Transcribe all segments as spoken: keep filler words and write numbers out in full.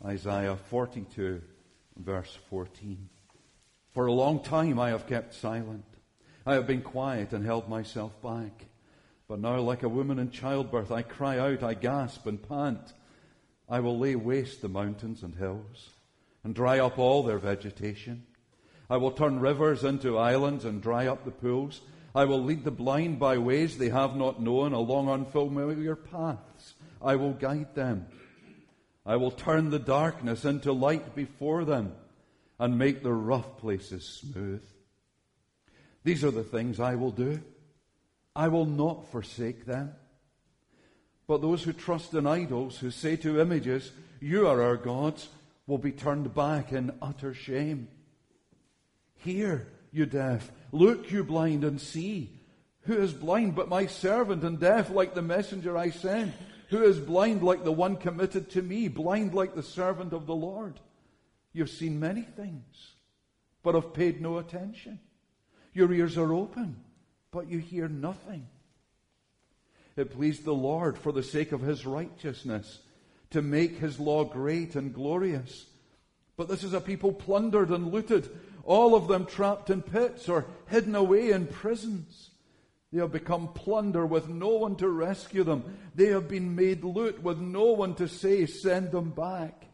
Isaiah forty-two, verse fourteen. For a long time I have kept silent. I have been quiet and held myself back. But now, like a woman in childbirth, I cry out, I gasp and pant. I will lay waste the mountains and hills, and dry up all their vegetation. I will turn rivers into islands and dry up the pools. I will lead the blind by ways they have not known, along unfamiliar paths. I will guide them. I will turn the darkness into light before them, and make the rough places smooth. These are the things I will do. I will not forsake them. But those who trust in idols, who say to images, you are our gods, will be turned back in utter shame. Hear, you deaf. Look, you blind, and see. Who is blind but my servant, and deaf like the messenger I sent? Who is blind like the one committed to me, blind like the servant of the Lord? You've seen many things, but have paid no attention. Your ears are open, but you hear nothing. It pleased the Lord, for the sake of his righteousness, to make his law great and glorious. But this is a people plundered and looted, all of them trapped in pits or hidden away in prisons. They have become plunder with no one to rescue them. They have been made loot with no one to say, send them back.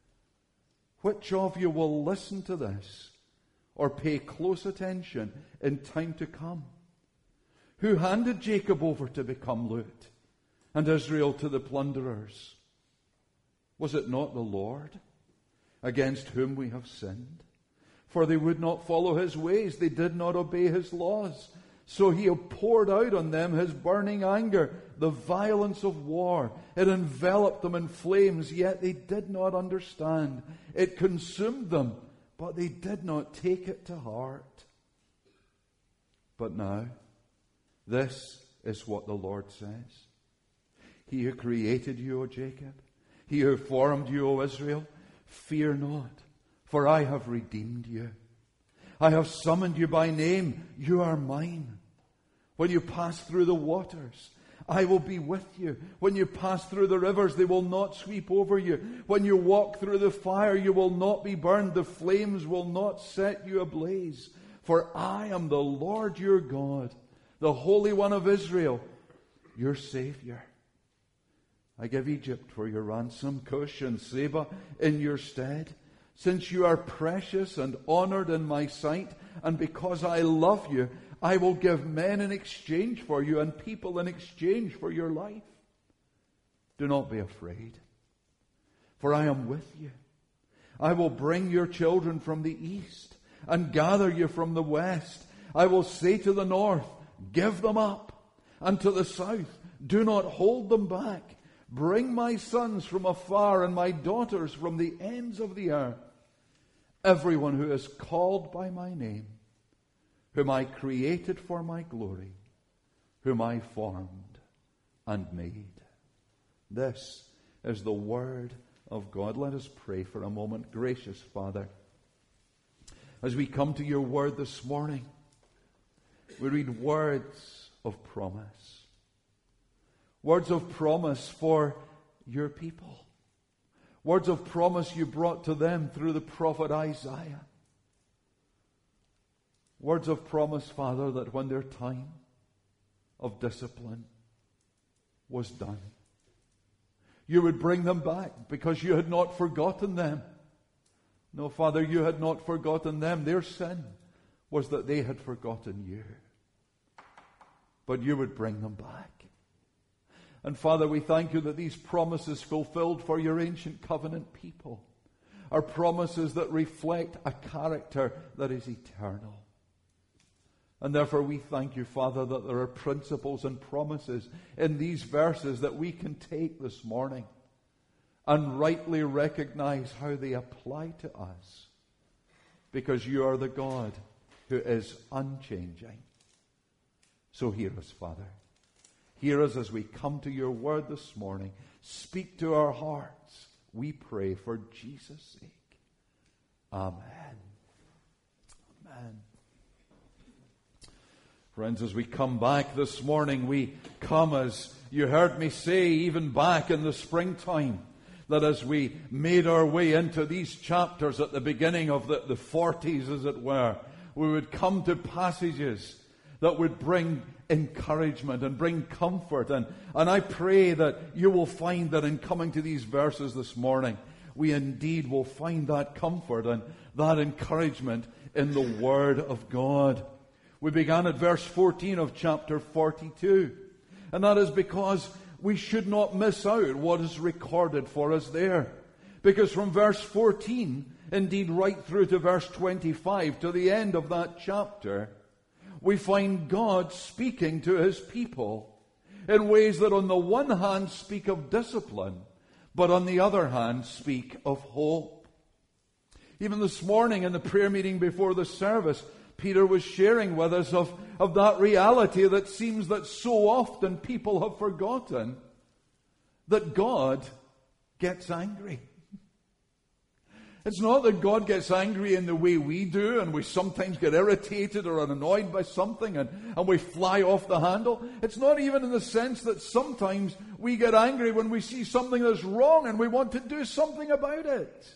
Which of you will listen to this or pay close attention in time to come? Who handed Jacob over to become loot and Israel to the plunderers? Was it not the Lord, against whom we have sinned? For they would not follow his ways, they did not obey his laws. So he poured out on them his burning anger, the violence of war. It enveloped them in flames, yet they did not understand. It consumed them, but they did not take it to heart. But now, this is what the Lord says. He who created you, O Jacob, he who formed you, O Israel, fear not, for I have redeemed you. I have summoned you by name. You are mine. When you pass through the waters, I will be with you. When you pass through the rivers, they will not sweep over you. When you walk through the fire, you will not be burned. The flames will not set you ablaze. For I am the Lord your God, the Holy One of Israel, your Savior. I give Egypt for your ransom, Cush and Seba in your stead. Since you are precious and honored in my sight, and because I love you, I will give men in exchange for you and people in exchange for your life. Do not be afraid, for I am with you. I will bring your children from the east and gather you from the west. I will say to the north, give them up, and to the south, do not hold them back. Bring my sons from afar and my daughters from the ends of the earth. Everyone who is called by my name, whom I created for my glory, whom I formed and made. This is the word of God. Let us pray for a moment. Gracious Father, as we come to your word this morning, we read words of promise. Words of promise for your people. Words of promise you brought to them through the prophet Isaiah. Words of promise, Father, that when their time of discipline was done, you would bring them back because you had not forgotten them. No, Father, you had not forgotten them. Their sin was that they had forgotten you. But you would bring them back. And Father, we thank you that these promises fulfilled for your ancient covenant people are promises that reflect a character that is eternal. And therefore we thank you, Father, that there are principles and promises in these verses that we can take this morning and rightly recognize how they apply to us, because you are the God who is unchanging. So hear us, Father. Hear us as we come to your word this morning. Speak to our hearts, we pray, for Jesus' sake. Amen. Amen. Friends, as we come back this morning, we come, as you heard me say, even back in the springtime, that as we made our way into these chapters at the beginning of the, the forties, as it were, we would come to passages that would bring encouragement and bring comfort. And, and I pray that you will find that in coming to these verses this morning, we indeed will find that comfort and that encouragement in the Word of God. We began at verse fourteen of chapter forty-two. And that is because we should not miss out what is recorded for us there. Because from verse fourteen, indeed right through to verse twenty-five, to the end of that chapter, we find God speaking to His people in ways that on the one hand speak of discipline, but on the other hand speak of hope. Even this morning in the prayer meeting before the service, Peter was sharing with us of, of that reality that seems that so often people have forgotten, that God gets angry. It's not that God gets angry in the way we do, and we sometimes get irritated or annoyed by something and, and we fly off the handle. It's not even in the sense that sometimes we get angry when we see something that's wrong and we want to do something about it.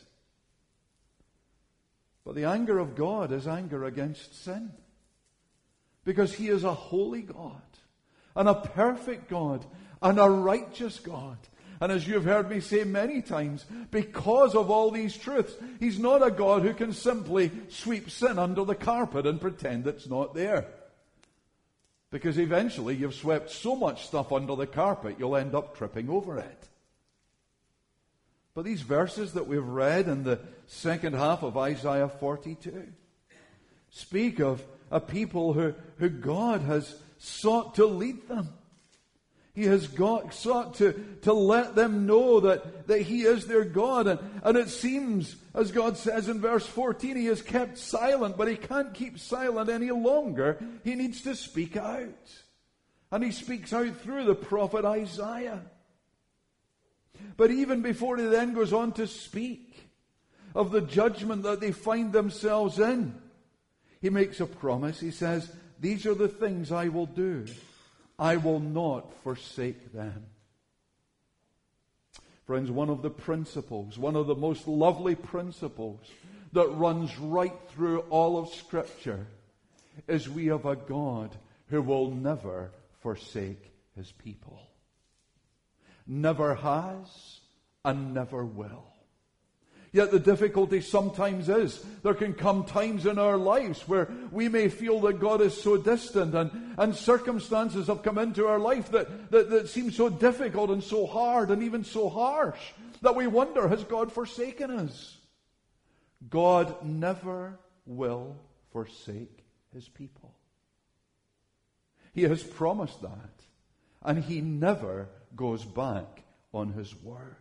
But the anger of God is anger against sin. Because He is a holy God, and a perfect God, and a righteous God. And as you've heard me say many times, because of all these truths, He's not a God who can simply sweep sin under the carpet and pretend it's not there. Because eventually you've swept so much stuff under the carpet, you'll end up tripping over it. But these verses that we've read in the second half of Isaiah forty-two speak of a people who, who God has sought to lead them. He has got, sought to, to let them know that, that He is their God. And, and it seems, as God says in verse fourteen, He has kept silent, but He can't keep silent any longer. He needs to speak out. And He speaks out through the prophet Isaiah. But even before He then goes on to speak of the judgment that they find themselves in, He makes a promise. He says, "These are the things I will do. I will not forsake them." Friends, one of the principles, one of the most lovely principles that runs right through all of Scripture is we have a God who will never forsake His people. Never has and never will. Yet the difficulty sometimes is there can come times in our lives where we may feel that God is so distant, and, and circumstances have come into our life that, that, that seem so difficult and so hard and even so harsh that we wonder, has God forsaken us? God never will forsake His people. He has promised that, and He never goes back on His word.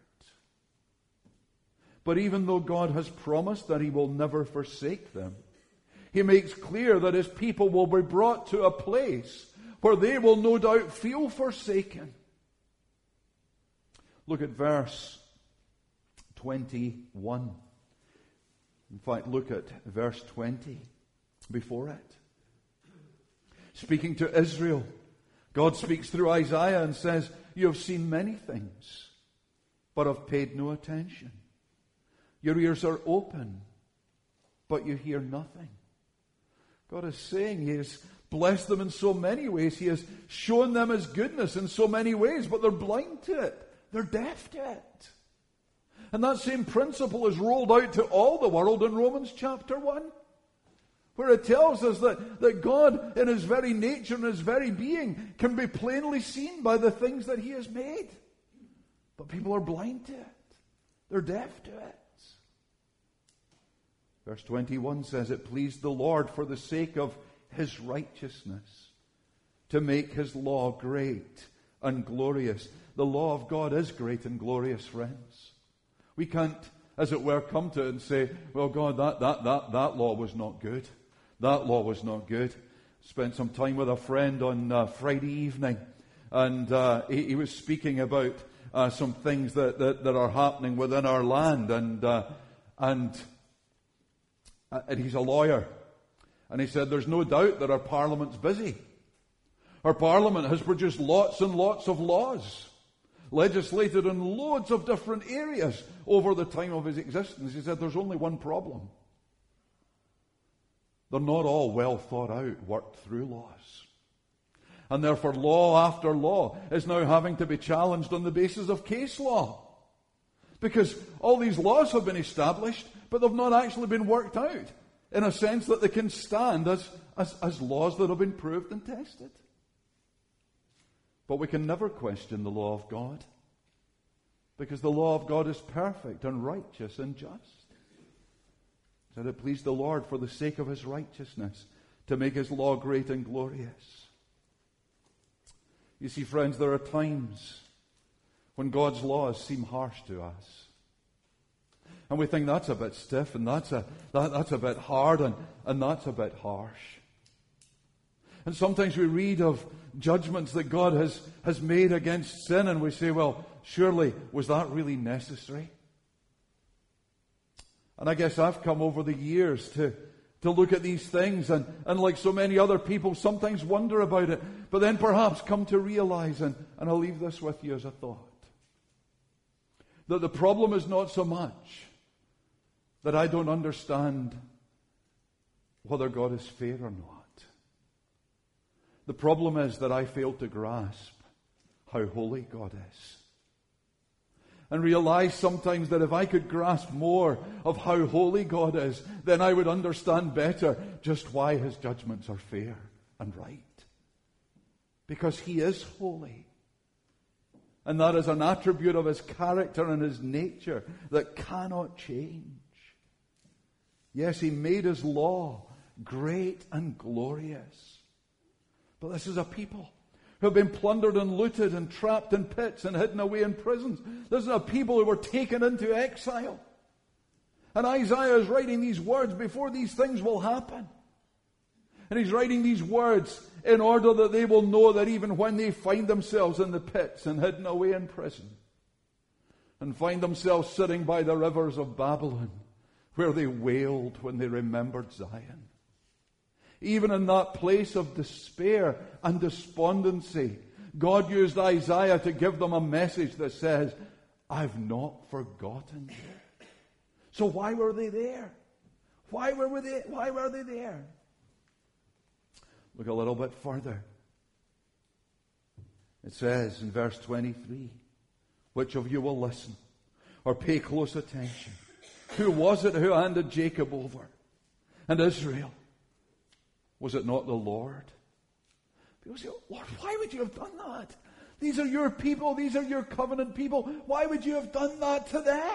But even though God has promised that He will never forsake them, He makes clear that His people will be brought to a place where they will no doubt feel forsaken. Look at verse twenty-one. In fact, look at verse twenty before it. Speaking to Israel, God speaks through Isaiah and says, "You have seen many things, but have paid no attention. Your ears are open, but you hear nothing." God is saying He has blessed them in so many ways. He has shown them His goodness in so many ways, but they're blind to it. They're deaf to it. And that same principle is rolled out to all the world in Romans chapter one, where it tells us that, that God in His very nature and His very being can be plainly seen by the things that He has made. But people are blind to it. They're deaf to it. Verse twenty-one says, "It pleased the Lord for the sake of His righteousness to make His law great and glorious." The law of God is great and glorious, friends. We can't, as it were, come to it and say, "Well, God, that, that, that, that law was not good. That law was not good." Spent some time with a friend on uh, Friday evening, and uh, he, he was speaking about uh, some things that, that, that are happening within our land, and uh, and And he's a lawyer. And he said, there's no doubt that our Parliament's busy. Our Parliament has produced lots and lots of laws. legislated in loads of different areas over the time of his existence. He said there's only one problem. They're not all well thought out, worked through laws. And therefore law after law is now having to be challenged on the basis of case law. Because all these laws have been established, but they've not actually been worked out in a sense that they can stand as, as, as laws that have been proved and tested. But we can never question the law of God, because the law of God is perfect and righteous and just. Said it pleased the Lord for the sake of his righteousness to make his law great and glorious. You see, friends, there are times when God's laws seem harsh to us. And we think that's a bit stiff, and that's a, that, that's a bit hard, and, and that's a bit harsh. And sometimes we read of judgments that God has, has made against sin, and we say, well, surely was that really necessary? And I guess I've come over the years to, to look at these things, and, and like so many other people, sometimes wonder about it, but then perhaps come to realize, and, and I'll leave this with you as a thought, that the problem is not so much that I don't understand whether God is fair or not. The problem is that I fail to grasp how holy God is. And realize sometimes that if I could grasp more of how holy God is, then I would understand better just why his judgments are fair and right. Because he is holy. And that is an attribute of his character and his nature that cannot change. Yes, he made his law great and glorious. But this is a people who have been plundered and looted and trapped in pits and hidden away in prisons. This is a people who were taken into exile. And Isaiah is writing these words before these things will happen. And he's writing these words in order that they will know that even when they find themselves in the pits and hidden away in prison, and find themselves sitting by the rivers of Babylon, where they wailed when they remembered Zion, even in that place of despair and despondency, God used Isaiah to give them a message that says, I've not forgotten you. So why were they there? Why were they, why were they there? Look a little bit further. It says in verse twenty-three, which of you will listen or pay close attention? Who was it who handed Jacob over and Israel? Was it not the Lord? People say, Lord, why would you have done that? These are your people. These are your covenant people. Why would you have done that to them?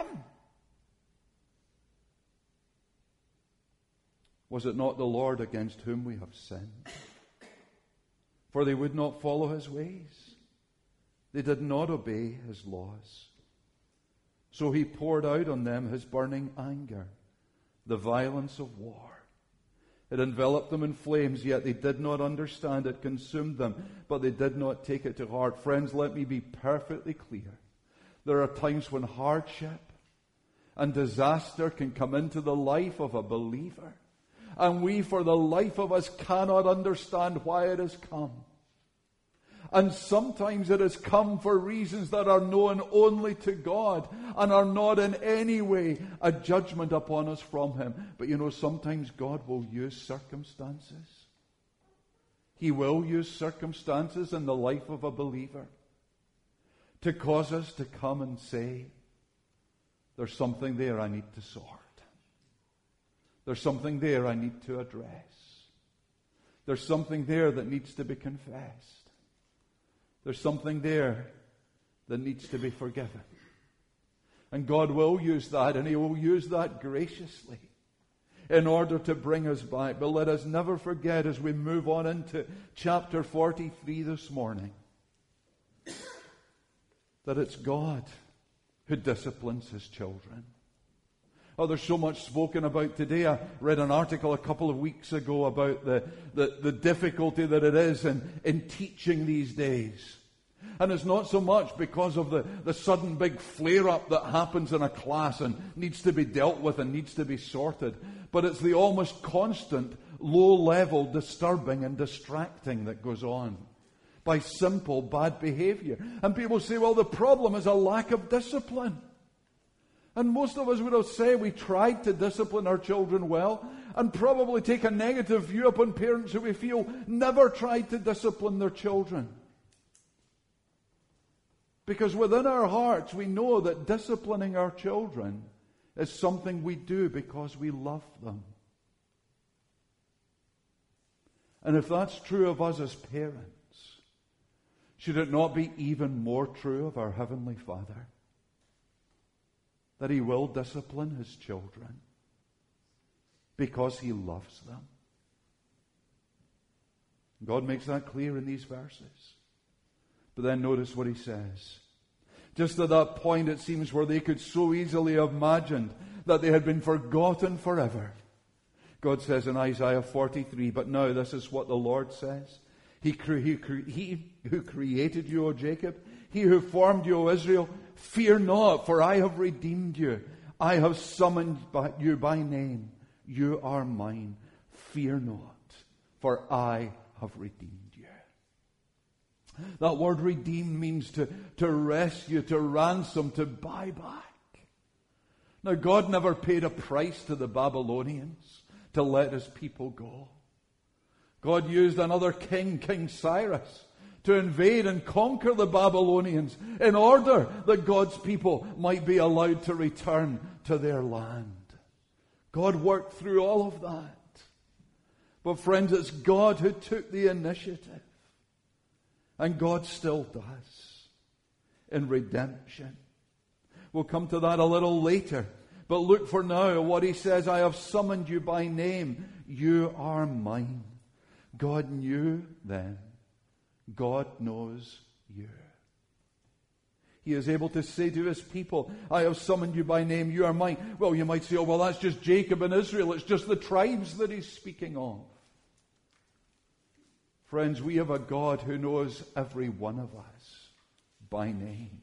Was it not the Lord against whom we have sinned? For they would not follow his ways. They did not obey his laws. So he poured out on them his burning anger, the violence of war. It enveloped them in flames, yet they did not understand. It consumed them, but they did not take it to heart. Friends, let me be perfectly clear. There are times when hardship and disaster can come into the life of a believer, and we, for the life of us, cannot understand why it has come. And sometimes it has come for reasons that are known only to God and are not in any way a judgment upon us from him. But you know, sometimes God will use circumstances. He will use circumstances in the life of a believer to cause us to come and say, there's something there I need to sort. There's something there I need to address. There's something there that needs to be confessed. There's something there that needs to be forgiven. And God will use that, and he will use that graciously in order to bring us back. But let us never forget, as we move on into chapter forty-three this morning, that it's God who disciplines his children. Oh, there's so much spoken about today. I read an article a couple of weeks ago about the, the, the difficulty that it is in, in teaching these days. And it's not so much because of the, the sudden big flare-up that happens in a class and needs to be dealt with and needs to be sorted, but it's the almost constant low-level disturbing and distracting that goes on by simple bad behavior. And people say, well, the problem is a lack of discipline. And most of us would have said we tried to discipline our children well, and probably take a negative view upon parents who we feel never tried to discipline their children. Because within our hearts we know that disciplining our children is something we do because we love them. And if that's true of us as parents, should it not be even more true of our Heavenly Father? That He will discipline His children because He loves them. God makes that clear in these verses. But then notice what He says. Just at that point, it seems, where they could so easily have imagined that they had been forgotten forever. God says in Isaiah forty-three, but now this is what the Lord says. He, cre- he, cre- he who created you, O Jacob, He who formed you, O Israel, fear not, for I have redeemed you. I have summoned by you by name. You are mine. Fear not, for I have redeemed you. That word redeem means to, to rescue, to ransom, to buy back. Now, God never paid a price to the Babylonians to let His people go. God used another king, King Cyrus, to invade and conquer the Babylonians in order that God's people might be allowed to return to their land. God worked through all of that. But friends, it's God who took the initiative. And God still does in redemption. We'll come to that a little later. But look for now at what He says. I have summoned you by name. You are mine. God knew then. God knows you. He is able to say to His people, I have summoned you by name, you are mine. Well, you might say, oh, well, that's just Jacob and Israel. It's just the tribes that He's speaking of. Friends, we have a God who knows every one of us by name.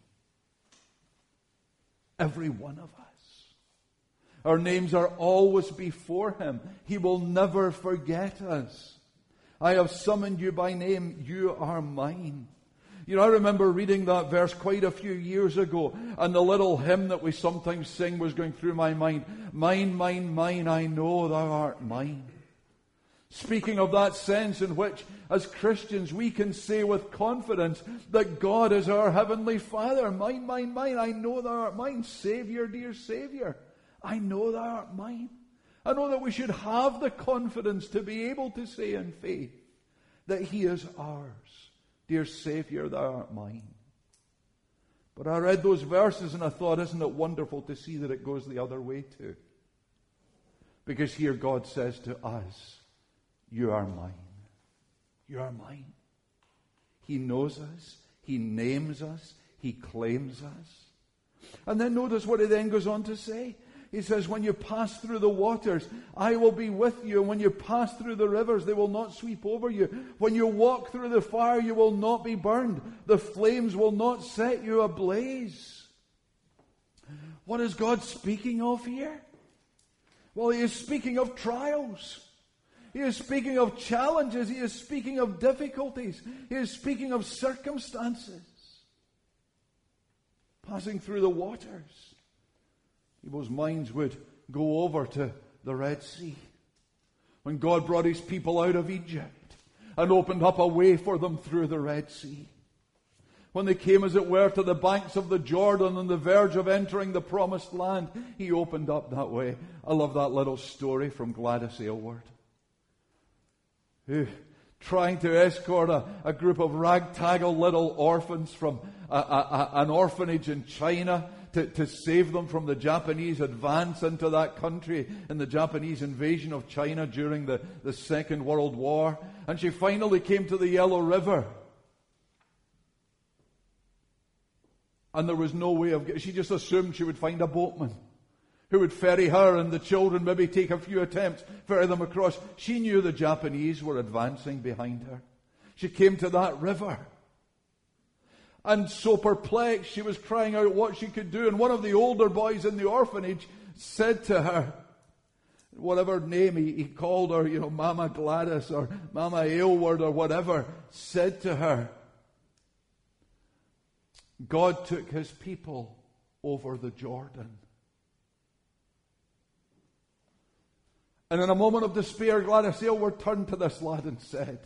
Every one of us. Our names are always before Him. He will never forget us. I have summoned you by name. You are mine. You know, I remember reading that verse quite a few years ago, and the little hymn that we sometimes sing was going through my mind. Mine, mine, mine, I know thou art mine. Speaking of that sense in which, as Christians, we can say with confidence that God is our Heavenly Father. Mine, mine, mine, I know thou art mine. Savior, dear Savior, I know thou art mine. I know that we should have the confidence to be able to say in faith that He is ours. Dear Savior, thou art mine. But I read those verses and I thought, isn't it wonderful to see that it goes the other way too? Because here God says to us, you are mine. You are mine. He knows us. He names us. He claims us. And then notice what He then goes on to say. He says, when you pass through the waters, I will be with you. And when you pass through the rivers, they will not sweep over you. When you walk through the fire, you will not be burned. The flames will not set you ablaze. What is God speaking of here? Well, He is speaking of trials. He is speaking of challenges. He is speaking of difficulties. He is speaking of circumstances. Passing through the waters. People's minds would go over to the Red Sea. When God brought His people out of Egypt and opened up a way for them through the Red Sea. When they came, as it were, to the banks of the Jordan on the verge of entering the promised land, He opened up that way. I love that little story from Gladys Aylward, who, trying to escort a, a group of ragtag little orphans from a, a, a, an orphanage in China to, to save them from the Japanese advance into that country in the Japanese invasion of China during the, the Second World War. And she finally came to the Yellow River. And there was no way of getting... She just assumed she would find a boatman who would ferry her and the children, maybe take a few attempts, ferry them across. She knew the Japanese were advancing behind her. She came to that river. And so perplexed, she was crying out what she could do. And one of the older boys in the orphanage said to her, whatever name he, he called her, you know, Mama Gladys or Mama Aylward or whatever, said to her, God took his people over the Jordan. And in a moment of despair, Gladys Aylward turned to this lad and said,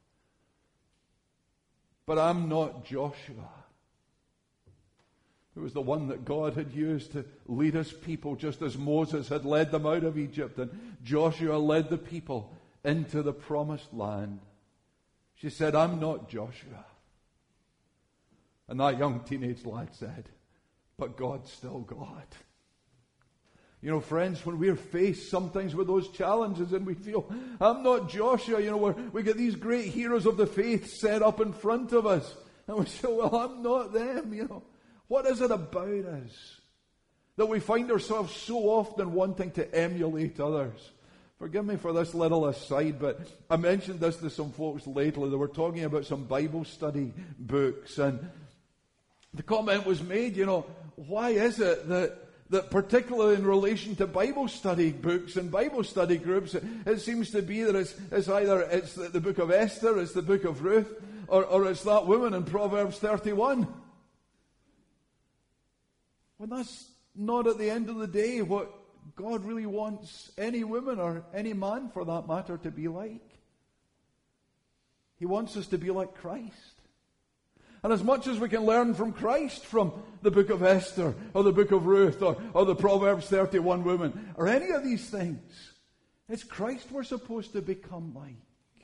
"But I'm not Joshua, who was the one that God had used to lead his people, just as Moses had led them out of Egypt and Joshua led the people into the promised land." She said, "I'm not Joshua." And that young teenage lad said, "But God's still God." You know, friends, when we're faced sometimes with those challenges and we feel, I'm not Joshua, you know, we're, we get these great heroes of the faith set up in front of us. And we say, well, I'm not them, you know. What is it about us that we find ourselves so often wanting to emulate others? Forgive me for this little aside, but I mentioned this to some folks lately. They were talking about some Bible study books, and the comment was made, you know, why is it that that particularly in relation to Bible study books and Bible study groups, it, it seems to be that it's, it's either it's the, the book of Esther, it's the book of Ruth, or, or it's that woman in Proverbs thirty-one. Well, that's not at the end of the day what God really wants any woman or any man for that matter to be like. He wants us to be like Christ. And as much as we can learn from Christ from the book of Esther or the book of Ruth or, or the Proverbs thirty-one woman or any of these things, it's Christ we're supposed to become like.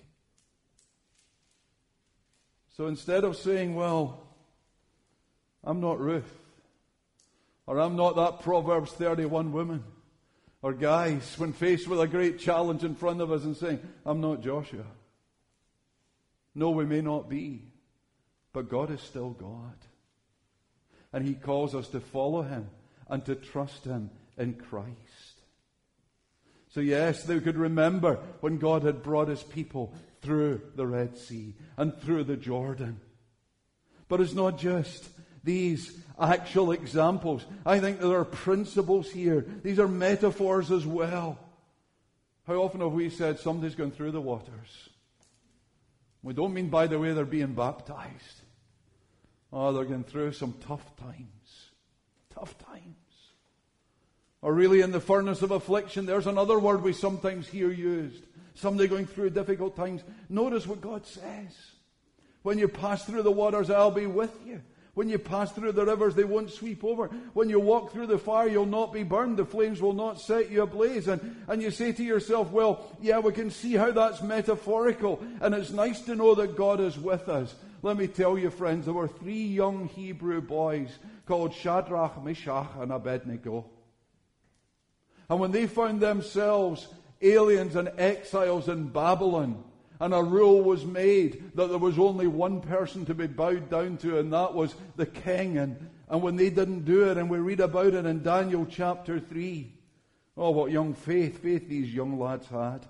So instead of saying, well, I'm not Ruth, or I'm not that Proverbs thirty-one woman, or guys, when faced with a great challenge in front of us and saying, I'm not Joshua. No, we may not be. But God is still God. And He calls us to follow Him and to trust Him in Christ. So yes, they could remember when God had brought His people through the Red Sea and through the Jordan. But it's not just these actual examples. I think there are principles here. These are metaphors as well. How often have we said somebody's going through the waters? We don't mean, by the way, they're being baptized. Oh, they're going through some tough times. Tough times. Or really in the furnace of affliction, there's another word we sometimes hear used. Somebody going through difficult times. Notice what God says. When you pass through the waters, I'll be with you. When you pass through the rivers, they won't sweep over. When you walk through the fire, you'll not be burned. The flames will not set you ablaze. And, and you say to yourself, well, yeah, we can see how that's metaphorical. And it's nice to know that God is with us. Let me tell you, friends, there were three young Hebrew boys called Shadrach, Meshach, and Abednego. And when they found themselves aliens and exiles in Babylon, and a rule was made that there was only one person to be bowed down to, and that was the king. And, and when they didn't do it, and we read about it in Daniel chapter three, oh, what young faith, faith these young lads had.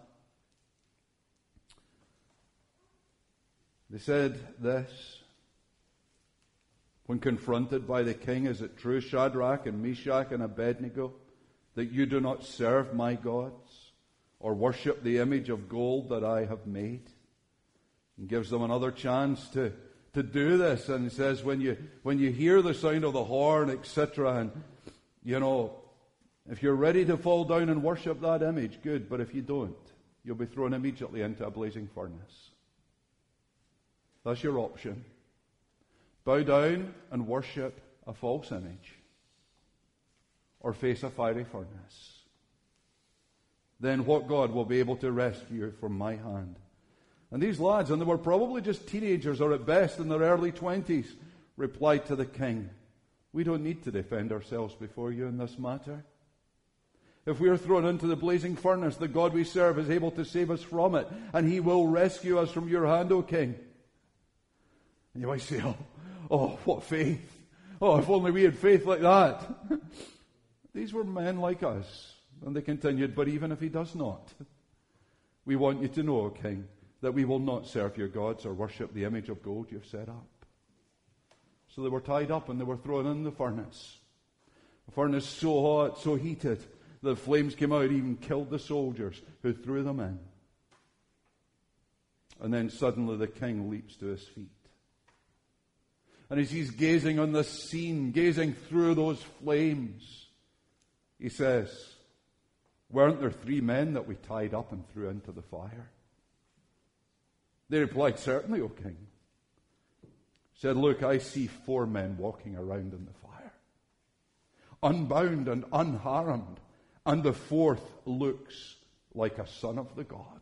They said this, when confronted by the king, is it true, Shadrach and Meshach and Abednego, that you do not serve my gods? Or worship the image of gold that I have made? And gives them another chance to, to do this. And he says, when you, when you hear the sound of the horn, et cetera, and, you know, if you're ready to fall down and worship that image, good. But if you don't, you'll be thrown immediately into a blazing furnace. That's your option. Bow down and worship a false image. Or face a fiery furnace. Then what God will be able to rescue you from my hand? And these lads, and they were probably just teenagers or at best in their early twenties, replied to the king, we don't need to defend ourselves before you in this matter. If we are thrown into the blazing furnace, the God we serve is able to save us from it, and He will rescue us from your hand, O king. And you might say, oh, oh what faith. Oh, if only we had faith like that. These were men like us. And they continued, but even if he does not, we want you to know, O king, that we will not serve your gods or worship the image of gold you've set up. So they were tied up and they were thrown in the furnace. The furnace so hot, so heated, the flames came out, even killed the soldiers who threw them in. And then suddenly the king leaps to his feet. And as he's gazing on this scene, gazing through those flames, he says, weren't there three men that we tied up and threw into the fire? They replied, certainly, O king. He said, look, I see four men walking around in the fire, unbound and unharmed, and the fourth looks like a son of the gods.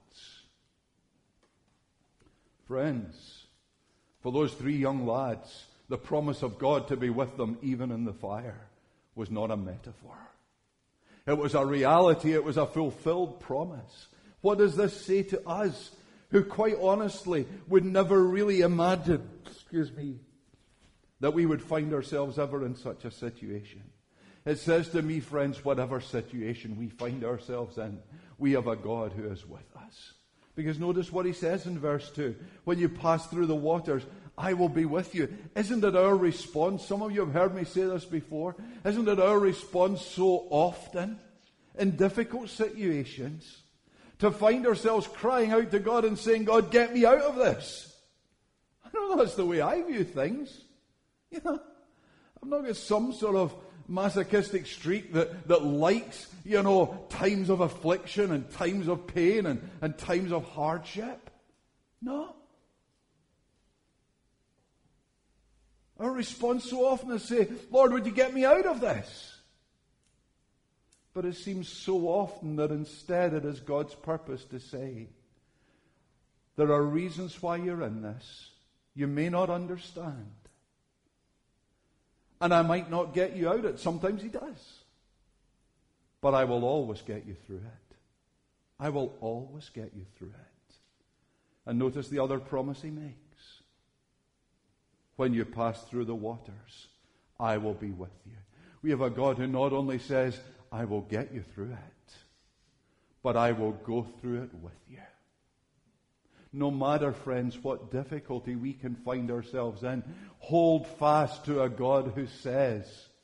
Friends, for those three young lads, the promise of God to be with them even in the fire was not a metaphor. It was a reality. It was a fulfilled promise. What does this say to us, who quite honestly would never really imagine, excuse me, that we would find ourselves ever in such a situation? It says to me, friends, whatever situation we find ourselves in, we have a God who is with us. Because notice what he says in verse two. When you pass through the waters, I will be with you. Isn't it our response? Some of you have heard me say this before. Isn't it our response so often in difficult situations to find ourselves crying out to God and saying, God, get me out of this? I don't know, that's the way I view things. You know, I've not got some sort of masochistic streak that, that likes, you know, times of affliction and times of pain and, and times of hardship. No. Our response so often is say, Lord, would you get me out of this? But it seems so often that instead it is God's purpose to say, there are reasons why you're in this. You may not understand. And I might not get you out of it. Sometimes he does. But I will always get you through it. I will always get you through it. And notice the other promise he makes. When you pass through the waters, I will be with you. We have a God who not only says, I will get you through it, but I will go through it with you. No matter, friends, what difficulty we can find ourselves in, hold fast to a God who says,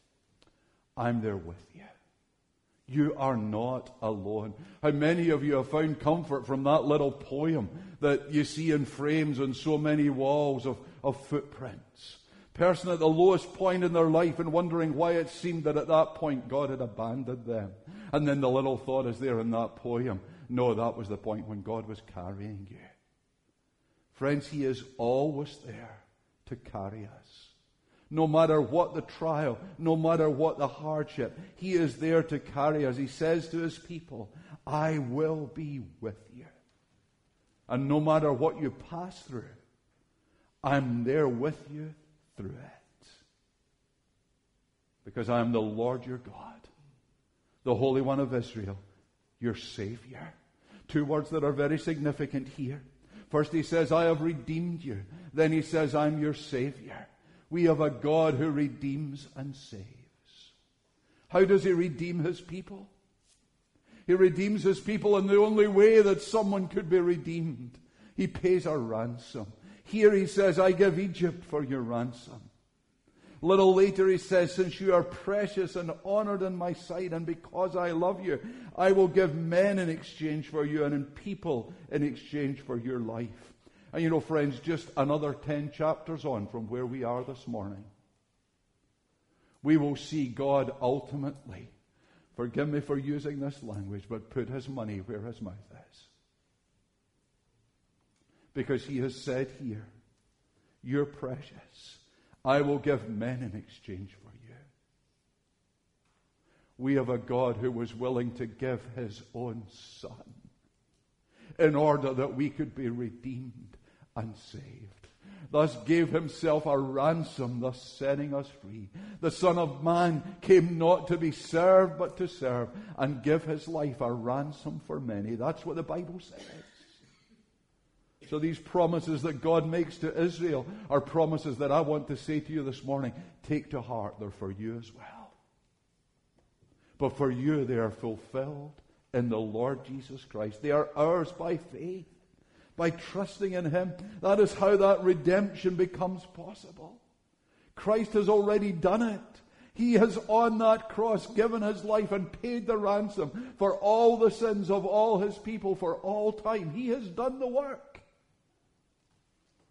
I'm there with you. You are not alone. How many of you have found comfort from that little poem that you see in frames on so many walls of, of footprints? Person at the lowest point in their life and wondering why it seemed that at that point God had abandoned them. And then the little thought is there in that poem. No, that was the point when God was carrying you. Friends, he is always there to carry us. No matter what the trial, no matter what the hardship, he is there to carry us. He says to his people, I will be with you. And no matter what you pass through, I'm there with you through it. Because I am the Lord your God, the Holy One of Israel, your Savior. Two words that are very significant here. First he says, I have redeemed you. Then he says, I'm your Savior. We have a God who redeems and saves. How does he redeem his people? He redeems his people in the only way that someone could be redeemed. He pays a ransom. Here he says, I give Egypt for your ransom. A little later he says, since you are precious and honored in my sight, and because I love you, I will give men in exchange for you and in people in exchange for your life. And you know, friends, just another ten chapters on from where we are this morning, we will see God ultimately, forgive me for using this language, but put his money where his mouth is. Because he has said here, you're precious. I will give men in exchange for you. We have a God who was willing to give his own Son in order that we could be redeemed and saved. Thus gave himself a ransom, thus setting us free. The Son of Man came not to be served, but to serve, and give his life a ransom for many. That's what the Bible says. So these promises that God makes to Israel are promises that I want to say to you this morning, take to heart. They're for you as well. But for you, they are fulfilled in the Lord Jesus Christ. They are ours by faith, by trusting in him. That is how that redemption becomes possible. Christ has already done it. He has on that cross given his life and paid the ransom for all the sins of all his people for all time. He has done the work.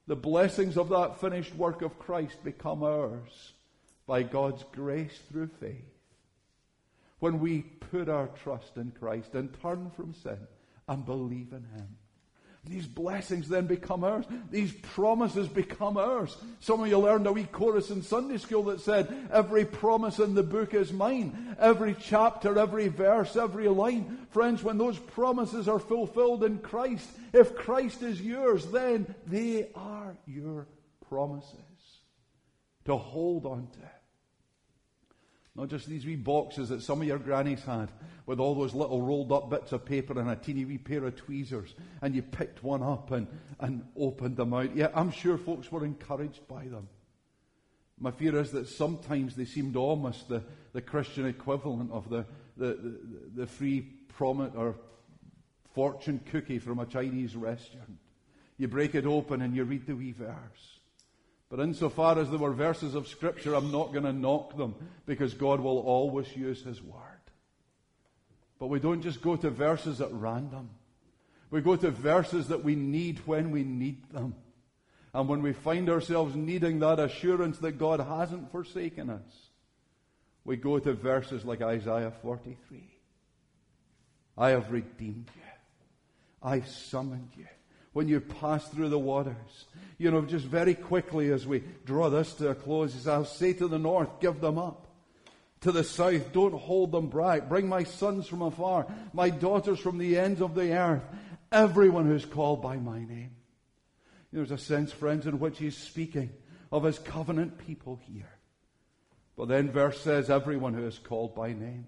The blessings of that finished work of Christ become ours by God's grace through faith. When we put our trust in Christ and turn from sin and believe in Him. These blessings then become ours. These promises become ours. Some of you learned a wee chorus in Sunday school that said, every promise in the book is mine. Every chapter, every verse, every line. Friends, when those promises are fulfilled in Christ, if Christ is yours, then they are your promises to hold on to. Not just these wee boxes that some of your grannies had with all those little rolled up bits of paper and a teeny wee pair of tweezers, and you picked one up and, and opened them out. Yeah, I'm sure folks were encouraged by them. My fear is that sometimes they seemed almost the, the Christian equivalent of the, the, the, the free promise or fortune cookie from a Chinese restaurant. You break it open and you read the wee verse. But insofar as they were verses of Scripture, I'm not going to knock them, because God will always use His Word. But we don't just go to verses at random. We go to verses that we need when we need them. And when we find ourselves needing that assurance that God hasn't forsaken us, we go to verses like Isaiah forty-three. I have redeemed you. I've summoned you. When you pass through the waters. You know, just very quickly as we draw this to a close, he says, I'll say to the north, give them up. To the south, don't hold them back. Bring my sons from afar, my daughters from the ends of the earth. Everyone who's called by my name. You know, there's a sense, friends, in which he's speaking of his covenant people here. But then verse says, everyone who is called by name.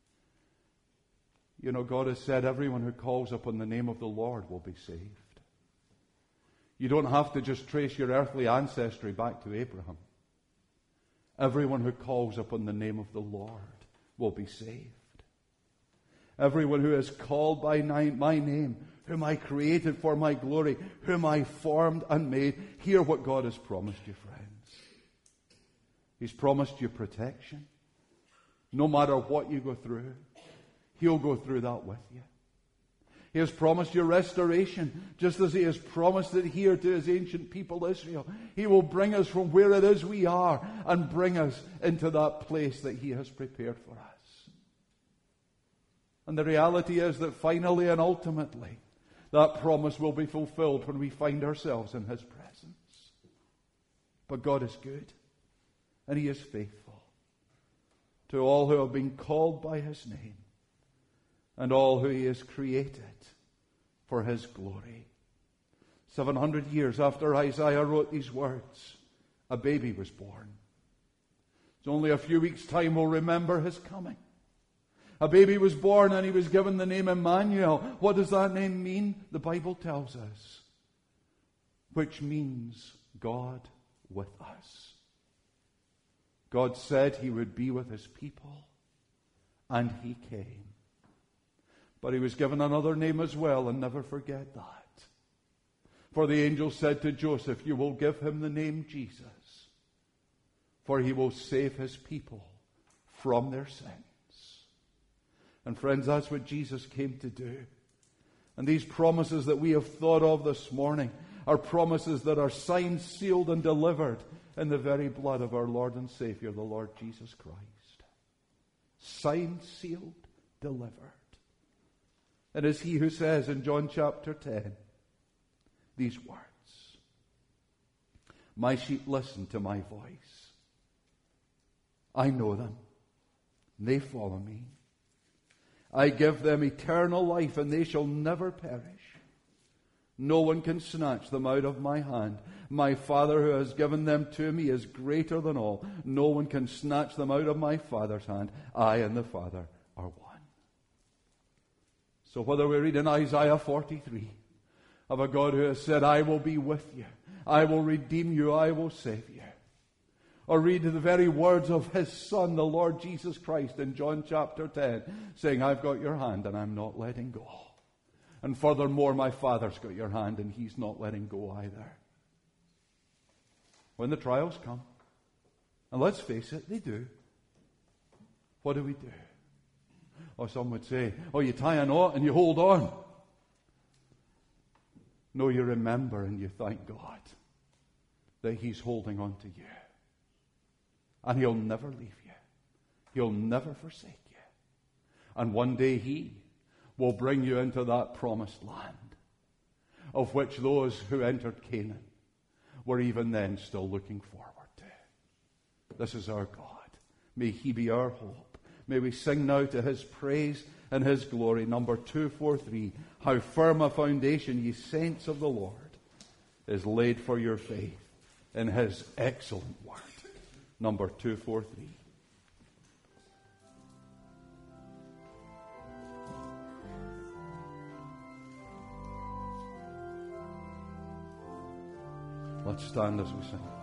You know, God has said everyone who calls upon the name of the Lord will be saved. You don't have to just trace your earthly ancestry back to Abraham. Everyone who calls upon the name of the Lord will be saved. Everyone who is called by my name, whom I created for my glory, whom I formed and made. Hear what God has promised you, friends. He's promised you protection. No matter what you go through, He'll go through that with you. He has promised you restoration, just as He has promised it here to His ancient people Israel. He will bring us from where it is we are and bring us into that place that He has prepared for us. And the reality is that finally and ultimately, that promise will be fulfilled when we find ourselves in His presence. But God is good, and He is faithful to all who have been called by His name, and all who He has created for His glory. Seven hundred years after Isaiah wrote these words, a baby was born. It's only a few weeks' time we'll remember His coming. A baby was born and He was given the name Emmanuel. What does that name mean? The Bible tells us. Which means God with us. God said He would be with His people, and He came. But He was given another name as well, and never forget that. For the angel said to Joseph, you will give him the name Jesus, for He will save His people from their sins. And friends, that's what Jesus came to do. And these promises that we have thought of this morning are promises that are signed, sealed, and delivered in the very blood of our Lord and Savior, the Lord Jesus Christ. Signed, sealed, delivered. It is He who says in John chapter ten these words, my sheep listen to my voice. I know them. They follow me. I give them eternal life, and they shall never perish. No one can snatch them out of my hand. My Father who has given them to me is greater than all. No one can snatch them out of my Father's hand. I and the Father are one. So whether we read in Isaiah forty-three of a God who has said, I will be with you, I will redeem you, I will save you, or read the very words of His Son, the Lord Jesus Christ, in John chapter ten, saying, I've got your hand and I'm not letting go. And furthermore, my Father's got your hand and He's not letting go either. When the trials come, and let's face it, they do, what do we do? Or some would say, oh, you tie a knot and you hold on. No, you remember and you thank God. that He's holding on to you. And He'll never leave you. He'll never forsake you. And one day He will bring you into that promised land, of which those who entered Canaan were even then still looking forward to. This is our God. May He be our hope. May we sing now to His praise and His glory. Number two forty-three. How firm a foundation, ye saints of the Lord, is laid for your faith in His excellent word. Number two forty-three. Let's stand as we sing.